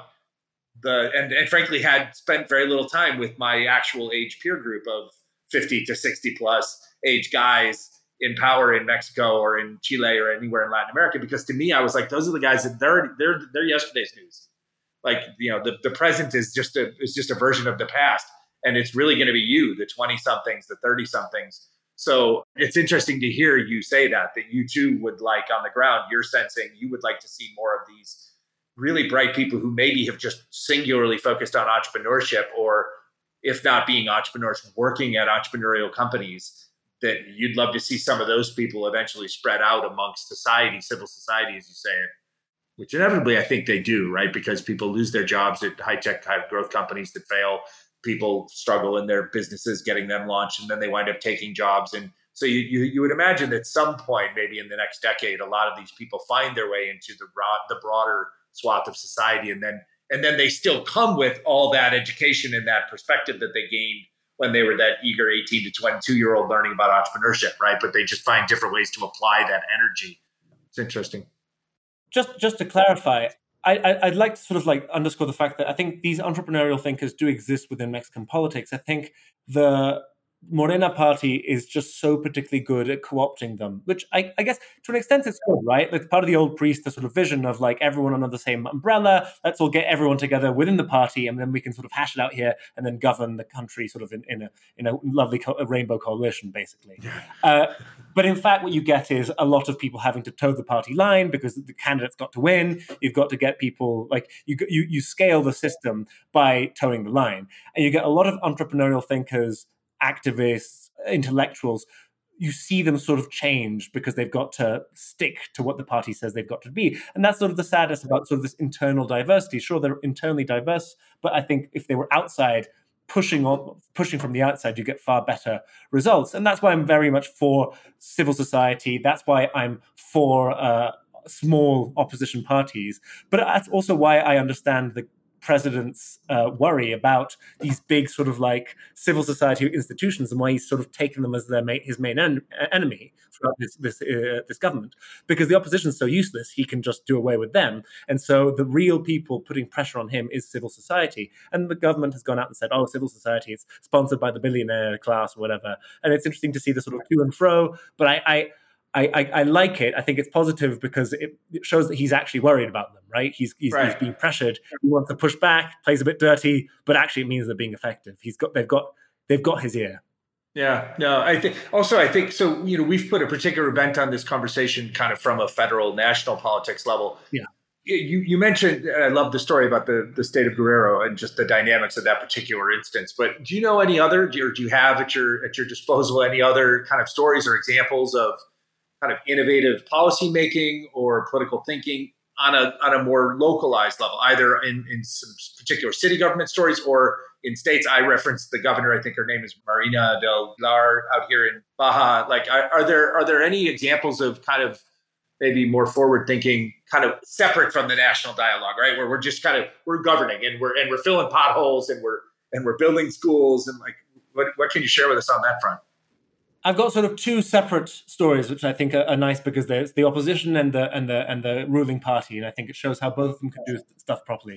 and frankly had spent very little time with my actual age peer group of 50 to 60 plus age guys in power in Mexico or in Chile or anywhere in Latin America, because to me, I was like, those are the guys that they're yesterday's news. Like, you know, the present is just a version of the past. And it's really going to be you, the 20 somethings, the 30 somethings. So it's interesting to hear you say that you too would like on the ground, you're sensing you would like to see more of these really bright people who maybe have just singularly focused on entrepreneurship, or if not being entrepreneurs, working at entrepreneurial companies, that you'd love to see some of those people eventually spread out amongst society, civil society, as you say it, which inevitably I think they do, right? Because people lose their jobs at high-tech, high-growth companies that fail. People struggle in their businesses getting them launched, and then they wind up taking jobs. And so you would imagine that at some point, maybe in the next decade, a lot of these people find their way into the broader swath of society, and then they still come with all that education and that perspective that they gained when they were that eager 18 to 22-year-old learning about entrepreneurship, right? But they just find different ways to apply that energy. It's interesting. Just to clarify, I'd like to sort of like underscore the fact that I think these entrepreneurial thinkers do exist within Mexican politics. I think the Morena party is just so particularly good at co-opting them, which I guess to an extent it's good, right? Like part of the old priest, the sort of vision of like everyone under the same umbrella. Let's all get everyone together within the party, and then we can sort of hash it out here and then govern the country sort of in a lovely rainbow coalition, basically. But in fact, what you get is a lot of people having to toe the party line because the candidate's got to win. You've got to get people like you scale the system by towing the line, and you get a lot of entrepreneurial thinkers, activists, intellectuals. You see them sort of change because they've got to stick to what the party says they've got to be. And that's sort of the sadness about sort of this internal diversity. Sure, they're internally diverse, but I think if they were outside, pushing from the outside, you get far better results. And that's why I'm very much for civil society. That's why I'm for small opposition parties. But that's also why I understand the president's worry about these big sort of like civil society institutions and why he's sort of taken them as his main enemy throughout this government, because the opposition is so useless he can just do away with them. And so the real people putting pressure on him is civil society, and the government has gone out and said, oh, civil society is sponsored by the billionaire class or whatever. And it's interesting to see the sort of to and fro, but I like it. I think it's positive because it shows that he's actually worried about them, right? He's being pressured. He wants to push back, plays a bit dirty, but actually it means they're being effective. They've got his ear. Yeah, no, I think so. You know, we've put a particular bent on this conversation kind of from a federal, national politics level. Yeah. You mentioned, I love the story about the state of Guerrero and just the dynamics of that particular instance. But do you know any other, or do you have at your disposal any other kind of stories or examples of kind of innovative policy making or political thinking on a more localized level, either in some particular city government stories or in states? I referenced the governor, I think her name is Marina del Pilar out here in Baja. Like, are there any examples of kind of maybe more forward thinking, kind of separate from the national dialogue, right? Where we're just we're governing and we're filling potholes and we're building schools, and like, what can you share with us on that front? I've got sort of two separate stories, which I think are nice because there's the opposition and the ruling party, and I think it shows how both of them can do stuff properly.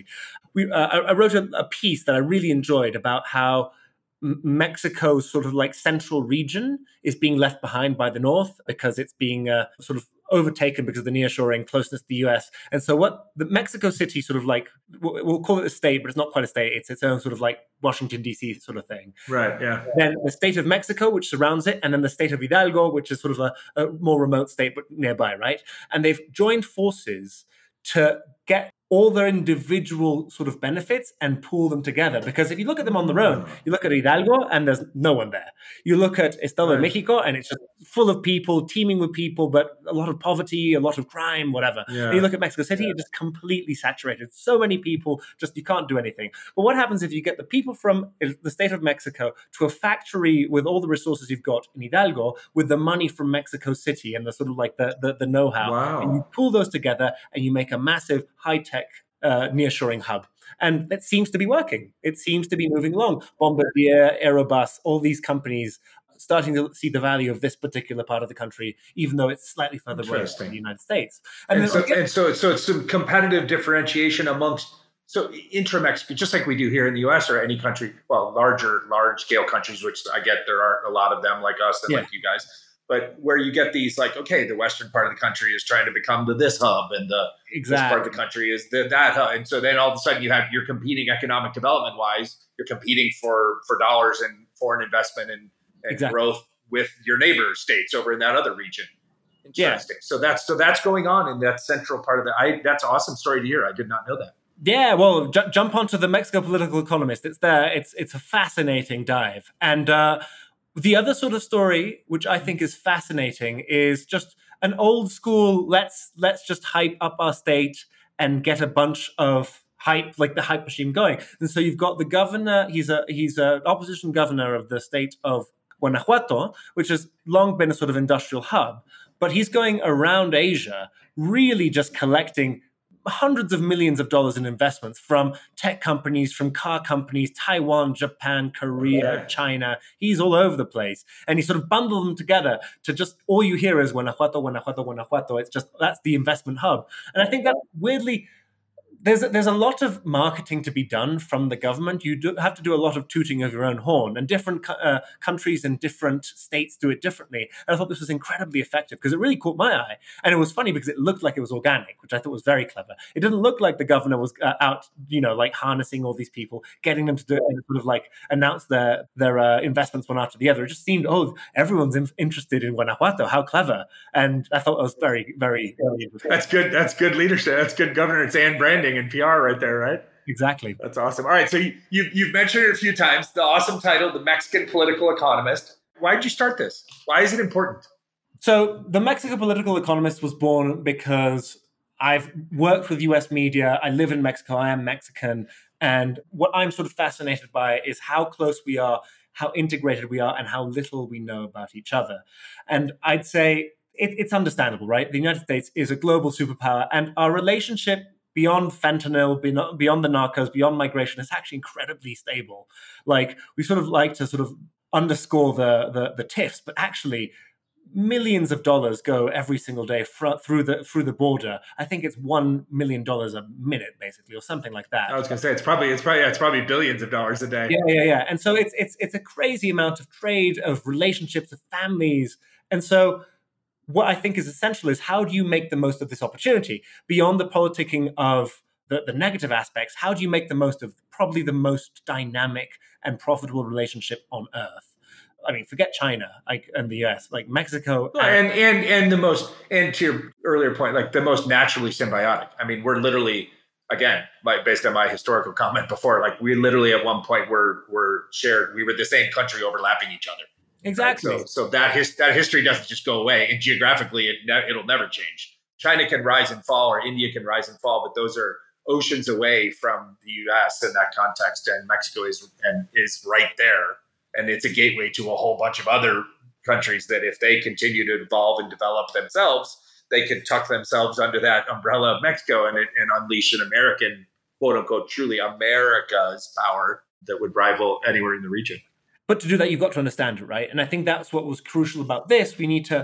I wrote a piece that I really enjoyed about how Mexico's sort of like central region is being left behind by the North because it's being sort of overtaken because of the nearshoring closeness to the US. And so what the Mexico City sort of like, we'll call it a state, but it's not quite a state. It's its own sort of like Washington, D.C. sort of thing. Right, yeah. Then the state of Mexico, which surrounds it, and then the state of Hidalgo, which is sort of a more remote state, but nearby, right? And they've joined forces to get all their individual sort of benefits and pool them together. Because if you look at them on their own, you look at Hidalgo and there's no one there. You look at Estado de Mexico and it's just full of people, teeming with people, but a lot of poverty, a lot of crime, whatever. Yeah. And you look at Mexico City, it's just completely saturated. So many people, just you can't do anything. But what happens if you get the people from the state of Mexico to a factory with all the resources you've got in Hidalgo, with the money from Mexico City and the sort of like the know-how, wow. And you pull those together and you make a massive high-tech nearshoring hub. And that seems to be working. It seems to be moving along. Bombardier, Airbus, all these companies starting to see the value of this particular part of the country, even though it's slightly further away from the United States. And so it's some competitive differentiation amongst, so intra-Mexico, just like we do here in the US or any country, well, large-scale countries, which I get there are a lot of them like us and like you guys. But where you get these like, okay, the western part of the country is trying to become this hub and this part of the country is that hub. And so then all of a sudden you're competing economic development wise, you're competing for dollars and foreign investment and growth with your neighbor states over in that other region. Interesting. Yeah. So that's going on in that central part of that's an awesome story to hear. I did not know that. Yeah, well, jump onto the Mexico Political Economist. It's there. It's a fascinating dive. And the other sort of story, which I think is fascinating, is just an old school, let's just hype up our state and get a bunch of hype, like the hype machine going. And so you've got the governor, he's an opposition governor of the state of Guanajuato, which has long been a sort of industrial hub, but he's going around Asia really just collecting hundreds of millions of dollars in investments from tech companies, from car companies, Taiwan, Japan, Korea, China. He's all over the place. And he sort of bundled them together to just, all you hear is Guanajuato, Guanajuato, Guanajuato. It's just, that's the investment hub. And I think that weirdly, there's a lot of marketing to be done from the government. You have to do a lot of tooting of your own horn, and different countries and different states do it differently. And I thought this was incredibly effective because it really caught my eye. And it was funny because it looked like it was organic, which I thought was very clever. It didn't look like the governor was out, like harnessing all these people, getting them to do it and sort of like announce their investments one after the other. It just seemed, everyone's interested in Guanajuato. How clever. And I thought it was very, very, very interesting. That's good. That's good leadership. That's good governance and branding and PR right there, right? Exactly. That's awesome. All right, so you've mentioned it a few times, the awesome title, The Mexican Political Economist. Why did you start this? Why is it important? So the Mexican Political Economist was born because I've worked with US media. I live in Mexico. I am Mexican. And what I'm sort of fascinated by is how close we are, how integrated we are, and how little we know about each other. And I'd say it's understandable, right? The United States is a global superpower, and our relationship beyond fentanyl, beyond the narcos, beyond migration, is actually incredibly stable. Like, we sort of like to sort of underscore the tiffs, but actually millions of dollars go every single day through the border. I think it's $1 million a minute, basically, or something like that. I was going to say it's probably billions of dollars a day. Yeah. And so it's a crazy amount of trade, of relationships, of families, and so what I think is essential is how do you make the most of this opportunity beyond the politicking of the negative aspects? How do you make the most of probably the most dynamic and profitable relationship on earth? I mean, forget China and the US, like Mexico, and the most, and to your earlier point, like the most naturally symbiotic. I mean, we're literally, again, based on my historical comment before, like we literally at one point were the same country overlapping each other. Exactly. Right? So that history doesn't just go away, and geographically it'll never change. China can rise and fall, or India can rise and fall, but those are oceans away from the U.S. in that context, and Mexico is right there, and it's a gateway to a whole bunch of other countries that if they continue to evolve and develop themselves, they could tuck themselves under that umbrella of Mexico and unleash an American, quote unquote, truly America's power that would rival anywhere in the region. But to do that, you've got to understand it, right? And I think that's what was crucial about this.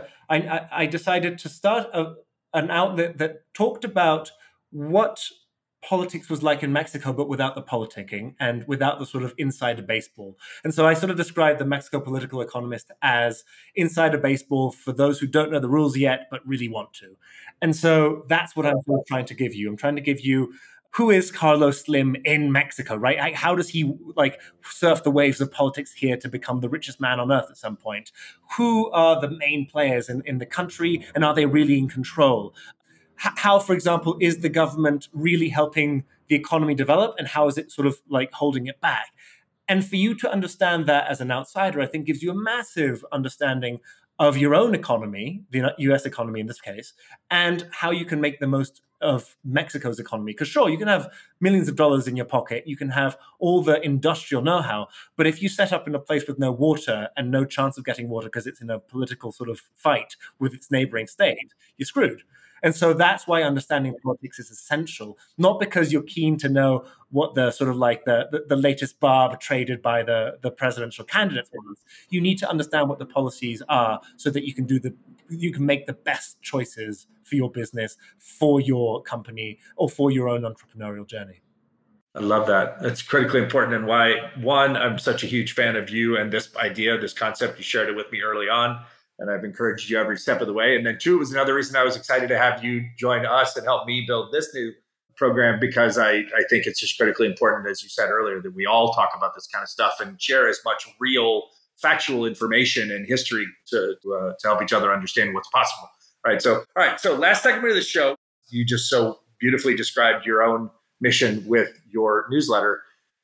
I decided to start an outlet that talked about what politics was like in Mexico, but without the politicking and without the sort of insider baseball. And so I sort of described the Mexico Political Economist as insider baseball for those who don't know the rules yet, but really want to. And so that's what I'm sort of trying to give you. I'm trying to give you who is Carlos Slim in Mexico, right? How does he surf the waves of politics here to become the richest man on earth at some point? Who are the main players in the country, and are they really in control? How, for example, is the government really helping the economy develop, and how is it sort of holding it back? And for you to understand that as an outsider, I think gives you a massive understanding of your own economy, the US economy in this case, and how you can make the most of Mexico's economy. Because sure, you can have millions of dollars in your pocket, you can have all the industrial know-how, but if you set up in a place with no water and no chance of getting water because it's in a political sort of fight with its neighboring state, you're screwed. And so that's why understanding politics is essential, not because you're keen to know what the sort of the latest barb traded by the presidential candidate was. You need to understand what the policies are so that you can make the best choices for your business, for your company, or for your own entrepreneurial journey. I love that. That's critically important, and why, one, I'm such a huge fan of you and this idea, this concept. You shared it with me early on, and I've encouraged you every step of the way. And then two, it was another reason I was excited to have you join us and help me build this new program, because I think it's just critically important, as you said earlier, that we all talk about this kind of stuff and share as much real factual information and history to help each other understand what's possible. Right. So, all right. So last segment of the show, you just so beautifully described your own mission with your newsletter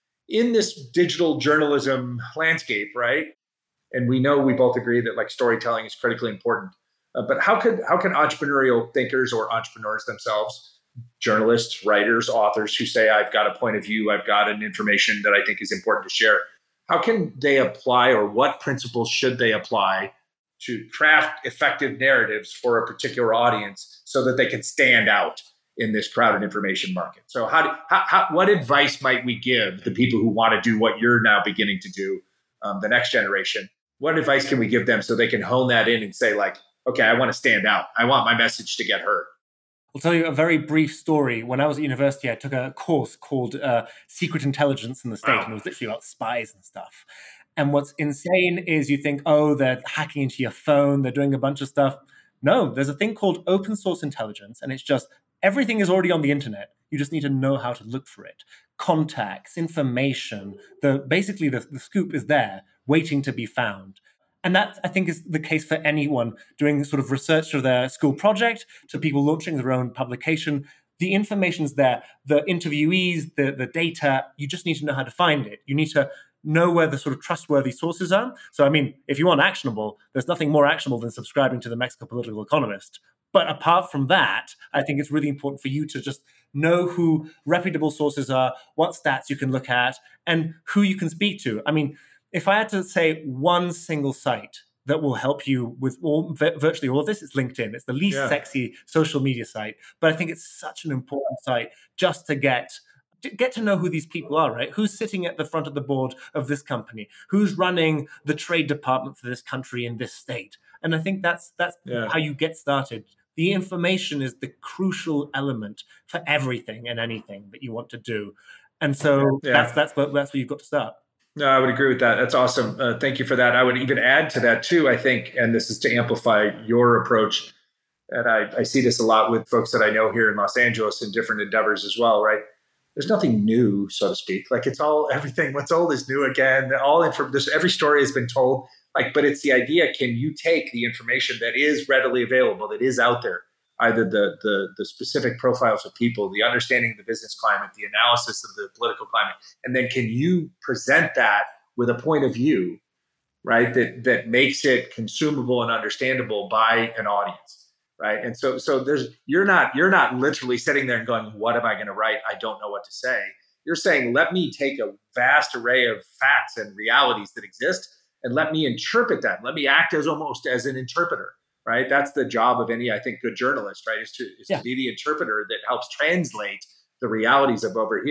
in this digital journalism landscape, right? And we know, we both agree that storytelling is critically important. But how can entrepreneurial thinkers or entrepreneurs themselves, journalists, writers, authors who say, I've got a point of view, I've got an information that I think is important to share, how can they apply, or what principles should they apply to craft effective narratives for a particular audience so that they can stand out in this crowded information market? So what advice might we give the people who want to do what you're now beginning to do, the next generation? What advice can we give them so they can hone that in and say, okay, I want to stand out. I want my message to get heard. I'll tell you a very brief story. When I was at university, I took a course called Secret Intelligence in the State, and it was literally about spies and stuff. And what's insane is you think, oh, they're hacking into your phone, they're doing a bunch of stuff. No, there's a thing called open source intelligence, and it's just everything is already on the internet. You just need to know how to look for it. Contacts, information, basically the scoop is there, waiting to be found. And that, I think, is the case for anyone doing sort of research for their school project, to people launching their own publication. The information's there. The interviewees, the data, you just need to know how to find it. You need to know where the sort of trustworthy sources are. So, I mean, if you want actionable, there's nothing more actionable than subscribing to the Mexico Political Economist. But apart from that, I think it's really important for you to just know who reputable sources are, what stats you can look at, and who you can speak to. I mean, if I had to say one single site that will help you with virtually all of this, it's LinkedIn. It's the least sexy social media site, but I think it's such an important site just to get to know who these people are, right? Who's sitting at the front of the board of this company? Who's running the trade department for this country in this state? And I think that's how you get started. The information is the crucial element for everything and anything that you want to do. And so that's where you've got to start. No, I would agree with that. That's awesome. Thank you for that. I would even add to that too, I think, and this is to amplify your approach. And I see this a lot with folks that I know here in Los Angeles in different endeavors as well, right? There's nothing new, so to speak. It's all, everything, what's old is new again. Every story has been told, but it's the idea, can you take the information that is readily available, that is out there, either the specific profiles of people, the understanding of the business climate, the analysis of the political climate, and then can you present that with a point of view, right, that makes it consumable and understandable by an audience, right? And so you're not literally sitting there and going, what am I going to write? I don't know what to say. You're saying, let me take a vast array of facts and realities that exist, and let me interpret that. Let me act almost as an interpreter. Right, that's the job of any, I think, good journalist. Right, is to be the interpreter that helps translate the realities of over here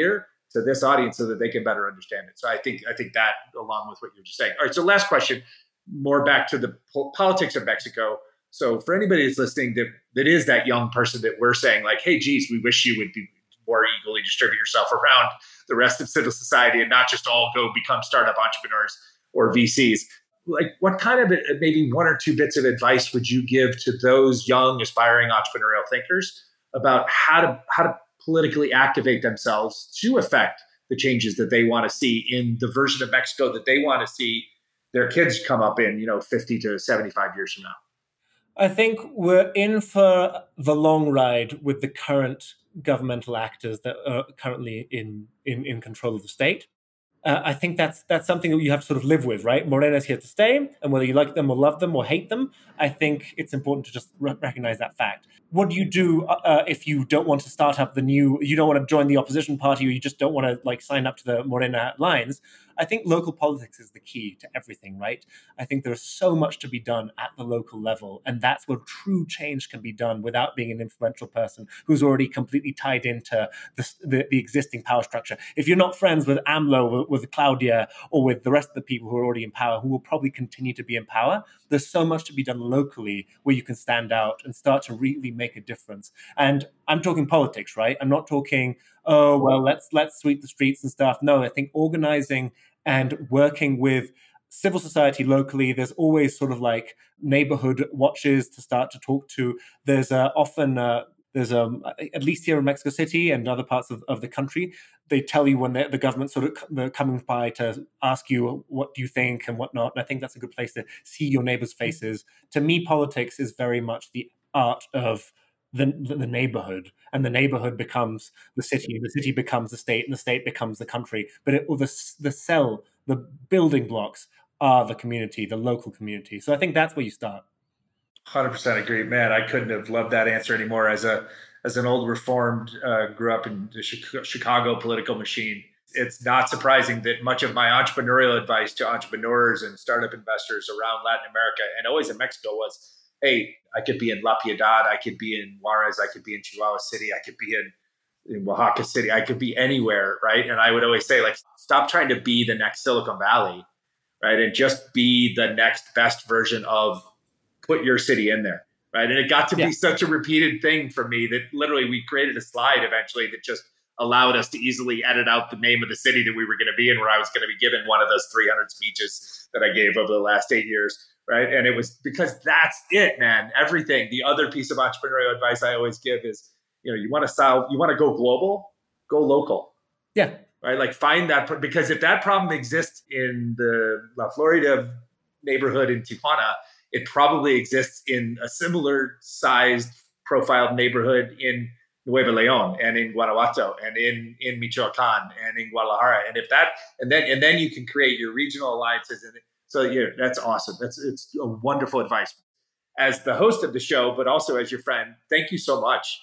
to this audience so that they can better understand it. So I think that, along with what you're just saying. All right. So last question, more back to the politics of Mexico. So for anybody that's listening that is that young person that we're saying like, hey, geez, we wish you would be more equally distribute yourself around the rest of civil society and not just all go become startup entrepreneurs or VCs. Like, what kind of maybe one or two bits of advice would you give to those young aspiring entrepreneurial thinkers about how to politically activate themselves to affect the changes that they want to see in the version of Mexico that they want to see their kids come up in, 50 to 75 years from now? I think we're in for the long ride with the current governmental actors that are currently in control of the state. I think that's something that you have to sort of live with, right? Morena is here to stay, and whether you like them or love them or hate them, I think it's important to just recognize that fact. What do you do if you don't want to start up you don't want to join the opposition party, or you just don't want to sign up to the Morena lines? I think local politics is the key to everything, right? I think there's so much to be done at the local level, and that's where true change can be done without being an influential person who's already completely tied into the existing power structure. If you're not friends with AMLO, with Claudia, or with the rest of the people who are already in power, who will probably continue to be in power, there's so much to be done locally where you can stand out and start to really make a difference. And I'm talking politics, right? I'm not talking, oh, well, let's sweep the streets and stuff. No, I think organizing and working with civil society locally, there's always sort of like neighborhood watches to start to talk to. There's often, at least here in Mexico City and other parts of the country, they tell you when the government's sort of coming by to ask you what do you think and whatnot. And I think that's a good place to see your neighbors' faces. To me, politics is very much the art of the neighborhood, and the neighborhood becomes the city, and the city becomes the state, and the state becomes the country. But the building blocks are the community, the local community. So I think that's where you start. 100% agree, man. I couldn't have loved that answer anymore. As an old reformed, grew up in the Chicago political machine. It's not surprising that much of my entrepreneurial advice to entrepreneurs and startup investors around Latin America and always in Mexico was, hey, I could be in La Piedad, I could be in Juarez, I could be in Chihuahua City, I could be in Oaxaca City, I could be anywhere, right? And I would always say, like, stop trying to be the next Silicon Valley, right? And just be the next best version of put your city in there, right? And it got to be such a repeated thing for me that literally we created a slide eventually that just allowed us to easily edit out the name of the city that we were going to be in, where I was going to be given one of those 300 speeches that I gave over the last 8 years. Right. And it was because that's it, man. Everything. The other piece of entrepreneurial advice I always give is, you want to go global, go local. Yeah. Right. Like find that, because if that problem exists in the La Florida neighborhood in Tijuana, it probably exists in a similar sized profiled neighborhood in Nuevo León and in Guanajuato and in Michoacán and in Guadalajara. And then you can create your regional alliances. And so that's awesome. It's a wonderful advice. As the host of the show, but also as your friend, thank you so much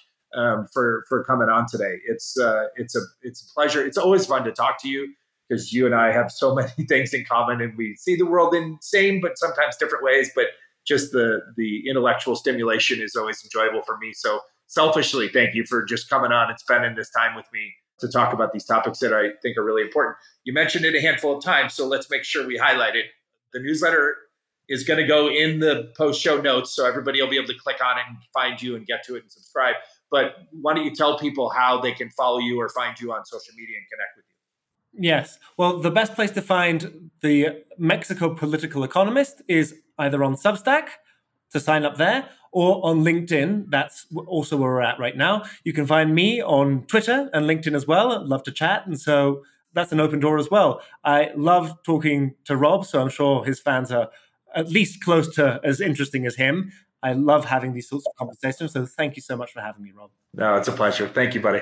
for coming on today. It's a pleasure. It's always fun to talk to you because you and I have so many things in common, and we see the world in same but sometimes different ways. But just the intellectual stimulation is always enjoyable for me. So selfishly, thank you for just coming on and spending this time with me to talk about these topics that I think are really important. You mentioned it a handful of times, so let's make sure we highlight it. The newsletter is going to go in the post show notes, so everybody will be able to click on it and find you and get to it and subscribe. But why don't you tell people how they can follow you or find you on social media and connect with you? Yes. Well, the best place to find the Mexico Political Economist is either on Substack, to sign up there, or on LinkedIn. That's also where we're at right now. You can find me on Twitter and LinkedIn as well. I'd love to chat. And so that's an open door as well. I love talking to Rob, so I'm sure his fans are at least close to as interesting as him. I love having these sorts of conversations. So thank you so much for having me, Rob. No, it's a pleasure. Thank you, buddy.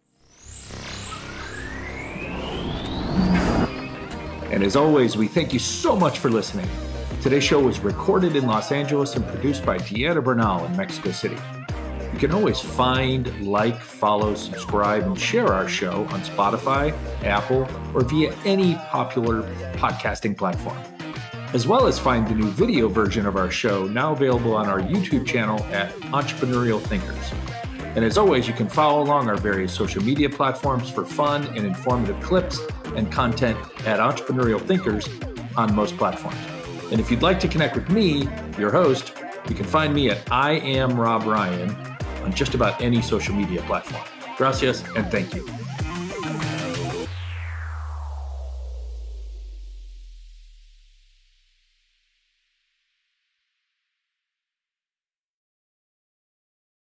And as always, we thank you so much for listening. Today's show was recorded in Los Angeles and produced by Diana Bernal in Mexico City. You can always find, follow, subscribe, and share our show on Spotify, Apple, or via any popular podcasting platform, as well as find the new video version of our show now available on our YouTube channel at Entrepreneurial Thinkers. And as always, you can follow along our various social media platforms for fun and informative clips and content at Entrepreneurial Thinkers on most platforms. And if you'd like to connect with me, your host, you can find me at I Am Rob Ryan on just about any social media platform. Gracias and thank you.